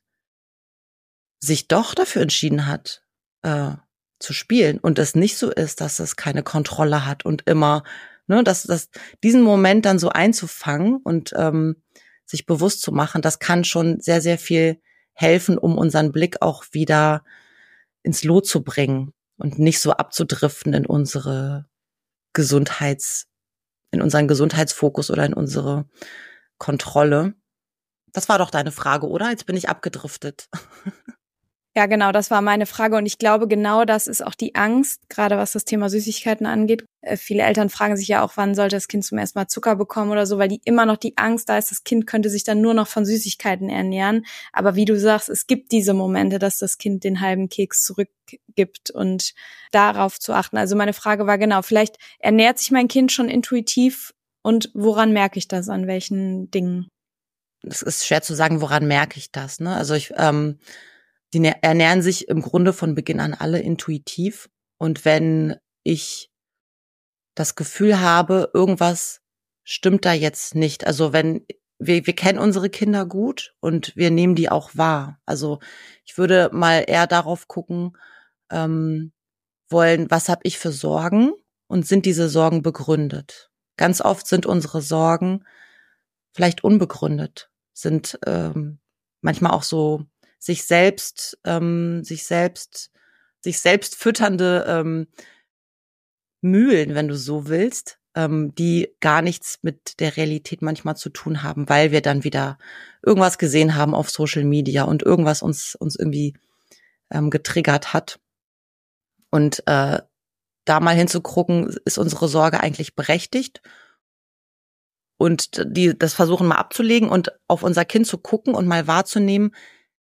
B: sich doch dafür entschieden hat, äh, zu spielen und es nicht so ist, dass es keine Kontrolle hat und immer, ne, dass das diesen Moment dann so einzufangen und ähm, sich bewusst zu machen, das kann schon sehr, sehr viel helfen, um unseren Blick auch wieder ins Lot zu bringen und nicht so abzudriften in unsere Gesundheits, in unseren Gesundheitsfokus oder in unsere Kontrolle. Das war doch deine Frage, oder? Jetzt bin ich abgedriftet.
A: Ja, genau, das war meine Frage. Und ich glaube, genau das ist auch die Angst, gerade was das Thema Süßigkeiten angeht. Äh, viele Eltern fragen sich ja auch, wann sollte das Kind zum ersten Mal Zucker bekommen oder so, weil die immer noch die Angst da ist, das Kind könnte sich dann nur noch von Süßigkeiten ernähren. Aber wie du sagst, es gibt diese Momente, dass das Kind den halben Keks zurückgibt und darauf zu achten. Also meine Frage war genau, vielleicht ernährt sich mein Kind schon intuitiv und woran merke ich das, an welchen Dingen?
B: Es ist schwer zu sagen, woran merke ich das, ne? Also ich, ähm, die ernähren sich im Grunde von Beginn an alle intuitiv. Und wenn ich das Gefühl habe, irgendwas stimmt da jetzt nicht. Also wenn wir, wir kennen unsere Kinder gut und wir nehmen die auch wahr. Also ich würde mal eher darauf gucken, ähm, wollen, was habe ich für Sorgen und sind diese Sorgen begründet? Ganz oft sind unsere Sorgen vielleicht unbegründet, sind ähm, manchmal auch so sich selbst, ähm, sich selbst, sich selbst fütternde ähm, Mühlen, wenn du so willst, ähm, die gar nichts mit der Realität manchmal zu tun haben, weil wir dann wieder irgendwas gesehen haben auf Social Media und irgendwas uns uns irgendwie ähm, getriggert hat. Und äh, da mal hinzugucken, ist unsere Sorge eigentlich berechtigt? Und die das versuchen mal abzulegen und auf unser Kind zu gucken und mal wahrzunehmen,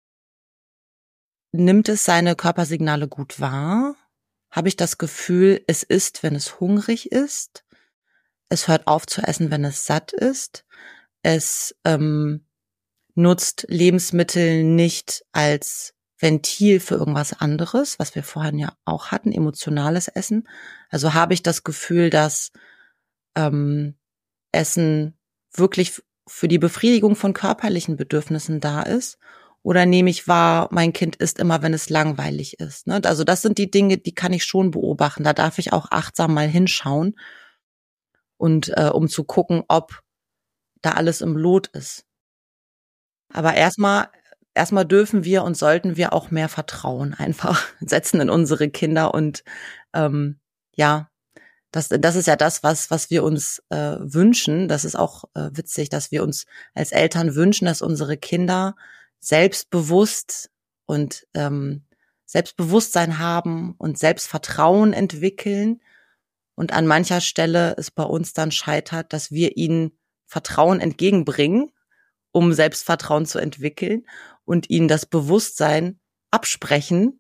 B: nimmt es seine Körpersignale gut wahr? Habe ich das Gefühl, es isst, wenn es hungrig ist? Es hört auf zu essen, wenn es satt ist? Es ähm, nutzt Lebensmittel nicht als Ventil für irgendwas anderes, was wir vorhin ja auch hatten, emotionales Essen. Also habe ich das Gefühl, dass ähm, Essen wirklich für die Befriedigung von körperlichen Bedürfnissen da ist? Oder nehme ich wahr, mein Kind isst immer, wenn es langweilig ist? Ne? Also das sind die Dinge, die kann ich schon beobachten. Da darf ich auch achtsam mal hinschauen und äh, um zu gucken, ob da alles im Lot ist. Aber erstmal erstmal dürfen wir und sollten wir auch mehr Vertrauen einfach setzen in unsere Kinder und ähm, ja, das das ist ja das, was was wir uns äh, wünschen. Das ist auch äh, witzig, dass wir uns als Eltern wünschen, dass unsere Kinder selbstbewusst und ähm, Selbstbewusstsein haben und Selbstvertrauen entwickeln und an mancher Stelle es bei uns dann scheitert, dass wir ihnen Vertrauen entgegenbringen, um Selbstvertrauen zu entwickeln und ihnen das Bewusstsein absprechen,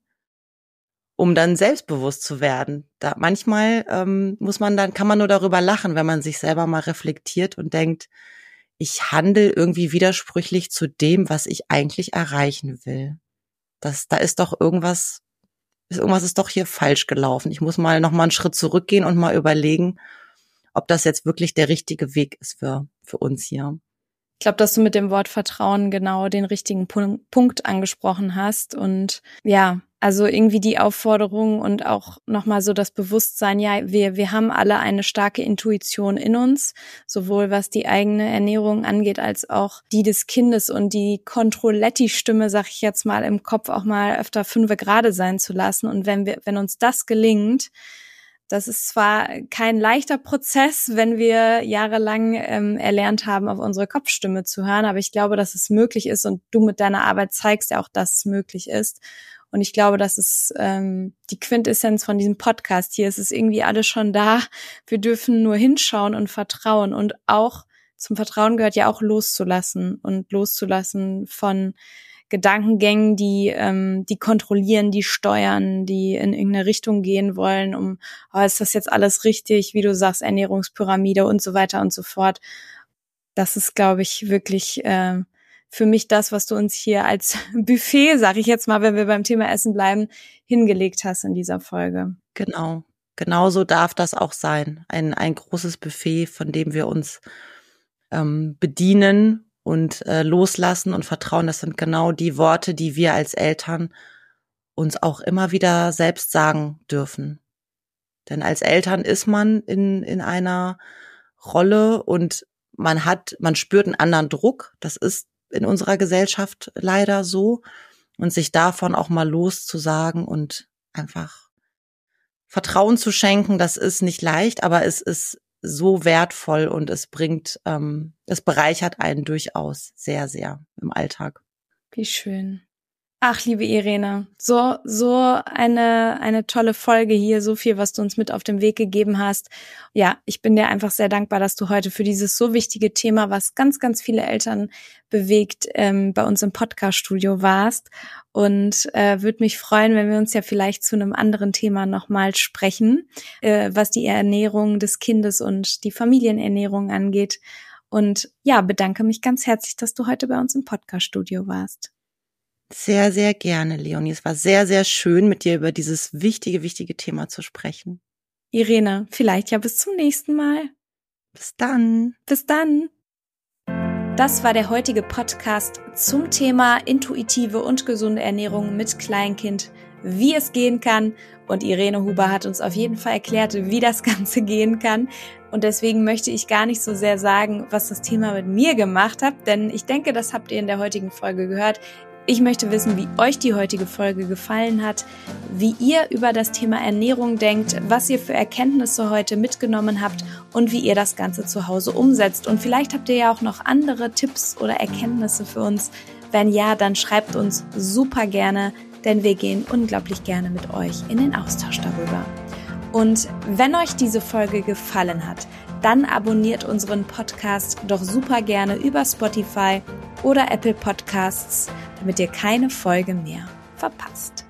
B: um dann selbstbewusst zu werden. Da manchmal ähm, muss man dann, kann man nur darüber lachen, wenn man sich selber mal reflektiert und denkt, ich handle irgendwie widersprüchlich zu dem, was ich eigentlich erreichen will. Das, da ist doch irgendwas, irgendwas ist doch hier falsch gelaufen. Ich muss mal noch mal einen Schritt zurückgehen und mal überlegen, ob das jetzt wirklich der richtige Weg ist für, für uns hier.
A: Ich glaube, dass du mit dem Wort Vertrauen genau den richtigen Punkt angesprochen hast. Und ja, also irgendwie die Aufforderung und auch nochmal so das Bewusstsein, ja, wir wir haben alle eine starke Intuition in uns, sowohl was die eigene Ernährung angeht, als auch die des Kindes und die Controletti-Stimme, sag ich jetzt mal, im Kopf auch mal öfter fünfe gerade sein zu lassen. Und wenn wir, wenn uns das gelingt, das ist zwar kein leichter Prozess, wenn wir jahrelang ähm, erlernt haben, auf unsere Kopfstimme zu hören, aber ich glaube, dass es möglich ist und du mit deiner Arbeit zeigst ja auch, dass es möglich ist. Und ich glaube, das ist ähm, die Quintessenz von diesem Podcast hier. Es ist irgendwie alles schon da. Wir dürfen nur hinschauen und vertrauen. Und auch zum Vertrauen gehört ja auch loszulassen und loszulassen von Gedankengängen, die ähm, die kontrollieren, die steuern, die in irgendeine Richtung gehen wollen, um, oh, ist das jetzt alles richtig, wie du sagst, Ernährungspyramide und so weiter und so fort. Das ist, glaube ich, wirklich äh, für mich das, was du uns hier als Buffet, sag ich jetzt mal, wenn wir beim Thema Essen bleiben, hingelegt hast in dieser Folge.
B: Genau, genauso darf das auch sein. Ein, ein großes Buffet, von dem wir uns ähm, bedienen und äh, loslassen und vertrauen, das sind genau die Worte, die wir als Eltern uns auch immer wieder selbst sagen dürfen. Denn als Eltern ist man in in einer Rolle und man hat, man spürt einen anderen Druck. Das ist in unserer Gesellschaft leider so. Und sich davon auch mal loszusagen und einfach Vertrauen zu schenken, das ist nicht leicht, aber es ist so wertvoll und es bringt, ähm, es bereichert einen durchaus sehr, sehr im Alltag.
A: Wie schön. Ach, liebe Irene, so so eine eine tolle Folge hier, so viel, was du uns mit auf den Weg gegeben hast. Ja, ich bin dir einfach sehr dankbar, dass du heute für dieses so wichtige Thema, was ganz, ganz viele Eltern bewegt, ähm, bei uns im Podcast-Studio warst. Und äh, würde mich freuen, wenn wir uns ja vielleicht zu einem anderen Thema nochmal sprechen, äh, was die Ernährung des Kindes und die Familienernährung angeht. Und ja, bedanke mich ganz herzlich, dass du heute bei uns im Podcast-Studio warst.
B: Sehr, sehr gerne, Leonie. Es war sehr, sehr schön, mit dir über dieses wichtige, wichtige Thema zu sprechen.
A: Irene, vielleicht ja bis zum nächsten Mal.
B: Bis dann.
A: Bis dann. Das war der heutige Podcast zum Thema intuitive und gesunde Ernährung mit Kleinkind, wie es gehen kann. Und Irene Huber hat uns auf jeden Fall erklärt, wie das Ganze gehen kann. Und deswegen möchte ich gar nicht so sehr sagen, was das Thema mit mir gemacht hat, denn ich denke, das habt ihr in der heutigen Folge gehört. Ich möchte wissen, wie euch die heutige Folge gefallen hat, wie ihr über das Thema Ernährung denkt, was ihr für Erkenntnisse heute mitgenommen habt und wie ihr das Ganze zu Hause umsetzt. Und vielleicht habt ihr ja auch noch andere Tipps oder Erkenntnisse für uns. Wenn ja, dann schreibt uns super gerne, denn wir gehen unglaublich gerne mit euch in den Austausch darüber. Und wenn euch diese Folge gefallen hat, dann abonniert unseren Podcast doch super gerne über Spotify oder Apple Podcasts, damit ihr keine Folge mehr verpasst.